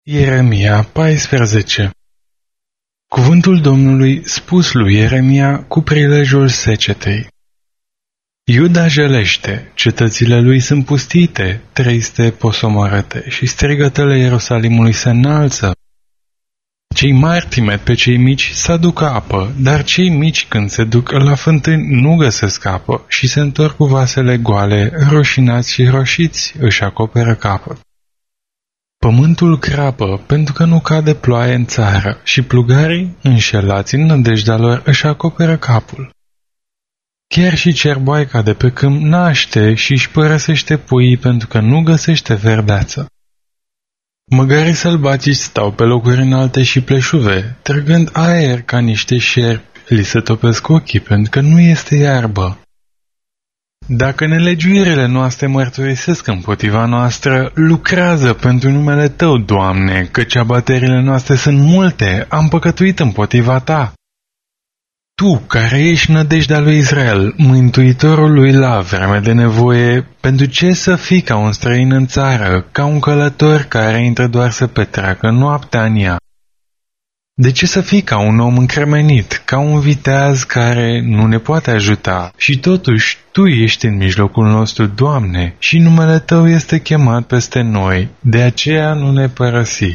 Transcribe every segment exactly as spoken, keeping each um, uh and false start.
Ieremia paisprezece. Cuvântul Domnului spus lui Ieremia cu prilejul secetei. Iuda jelește, cetățile lui sunt pustite, triste, posomorâte, și strigătele Ierusalimului se înalță. Cei mari trimet pe cei mici să aducă apă, dar cei mici când se duc la fântâni nu găsesc apă și se întorc cu vasele goale, roșinați și roșiți, își acoperă capul. Pământul crapă pentru că nu cade ploaie în țară și plugarii, înșelați în nădejdea lor, își acoperă capul. Chiar și cerboaica de pe câmp naște și își părăsește puii pentru că nu găsește verdeață. Măgarii sălbatici stau pe locuri înalte și pleșuve, trăgând aer ca niște șerpi, li se topesc ochii pentru că nu este iarbă. Dacă nelegiuirile noastre mărturisesc împotriva noastră, lucrează pentru numele Tău, Doamne, căci abaterile noastre sunt multe, am păcătuit împotriva Ta. Tu, care ești nădejdea lui Israel, mântuitorul lui la vreme de nevoie, pentru ce să fii ca un străin în țară, ca un călător care intră doar să petreacă noaptea în ea? De ce să fii ca un om încremenit, ca un viteaz care nu ne poate ajuta? Și totuși, Tu ești în mijlocul nostru, Doamne, și numele Tău este chemat peste noi, de aceea nu ne părăsi.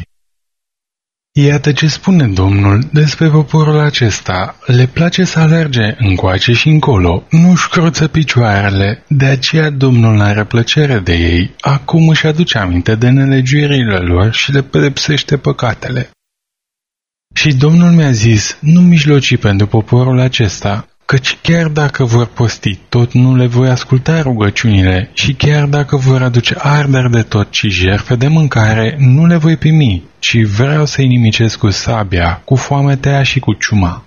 Iată ce spune Domnul despre poporul acesta, le place să alerge încoace și încolo, nu-și cruță picioarele, de aceea Domnul are plăcere de ei, acum își aduce aminte de nelegiuirile lor și le pedepsește păcatele. Și Domnul mi-a zis, nu mijloci pentru poporul acesta, căci chiar dacă vor posti, tot nu le voi asculta rugăciunile, și chiar dacă vor aduce arderi de tot și jertfe de mâncare, nu le voi primi, ci vreau să-i nimicesc cu sabia, cu foametea și cu ciuma.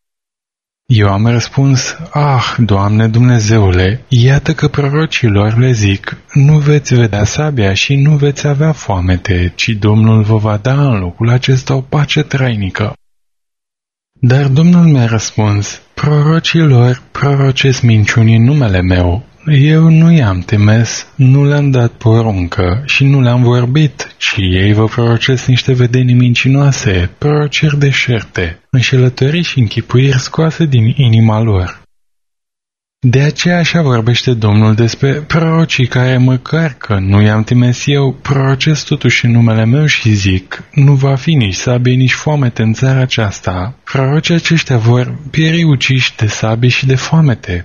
Eu am răspuns, ah, Doamne Dumnezeule, iată că prorocilor le zic, nu veți vedea sabia și nu veți avea foamete, ci Domnul vă va da în locul acesta o pace trainică. Dar Domnul mi-a răspuns, prorocilor prorocesc minciuni în numele meu. Eu nu i-am temes, nu le-am dat poruncă și nu le-am vorbit, ci ei vă prorocesc niște vedenii mincinoase, prorociri deșerte, înșelătorii și închipuiri scoase din inima lor. De aceea așa vorbește Domnul despre prorocii care, măcar că nu i-am temes eu, prorocesc totuși în numele meu și zic, nu va fi nici sabie, nici foamete în țara aceasta. Prorocii aceștia vor pieri uciși de sabie și de foamete.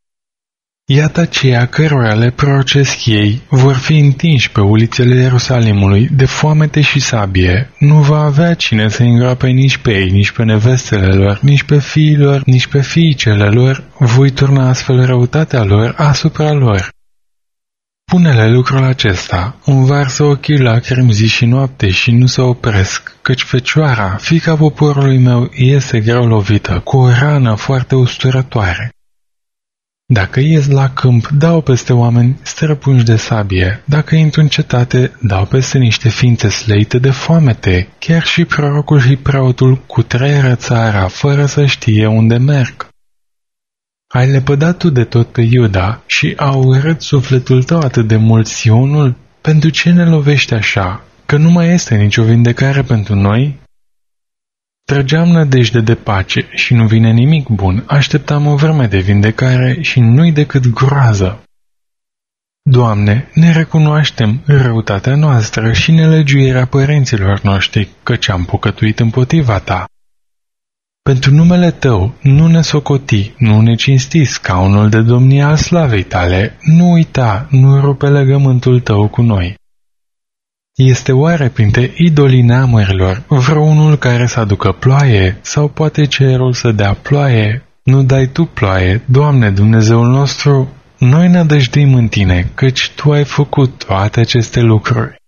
Iată aceia cărora le prorocesc ei vor fi întinși pe ulițele Ierusalimului de foamete și sabie. Nu va avea cine să îngroape nici pe ei, nici pe nevestele lor, nici pe fiilor, nici pe fiicele lor. Voi turna astfel răutatea lor asupra lor. Pune-le lucrul acesta, învarsă ochii lacrimi zi și noapte și nu se opresc, căci fecioara, fiica poporului meu, este greu lovită, cu o rană foarte usturătoare. Dacă ies la câmp, dau peste oameni străpunși de sabie. Dacă intru în cetate, dau peste niște ființe slăite de foamete. Chiar și prorocul și preotul cutreieră țara, fără să știe unde merg. Ai lepădat tu de tot pe Iuda și a urât sufletul tău atât de mult Sionul? Pentru ce ne lovești așa? Că nu mai este nicio vindecare pentru noi? Trăgeam nădejde de pace și nu vine nimic bun, așteptam o vreme de vindecare și nu-i decât groază. Doamne, ne recunoaștem răutatea noastră și nelegiuirea părinților noștri, căci am păcătuit împotriva Ta. Pentru numele Tău nu ne socoti, nu ne cinsti scaunul de domnie al slavei Tale, nu uita, nu rupe legământul Tău cu noi. Este oare printre idolii neamurilor vreunul care să aducă ploaie, sau poate cerul să dea ploaie? Nu dai Tu ploaie, Doamne Dumnezeul nostru? Noi nădăjduim în Tine, căci Tu ai făcut toate aceste lucruri.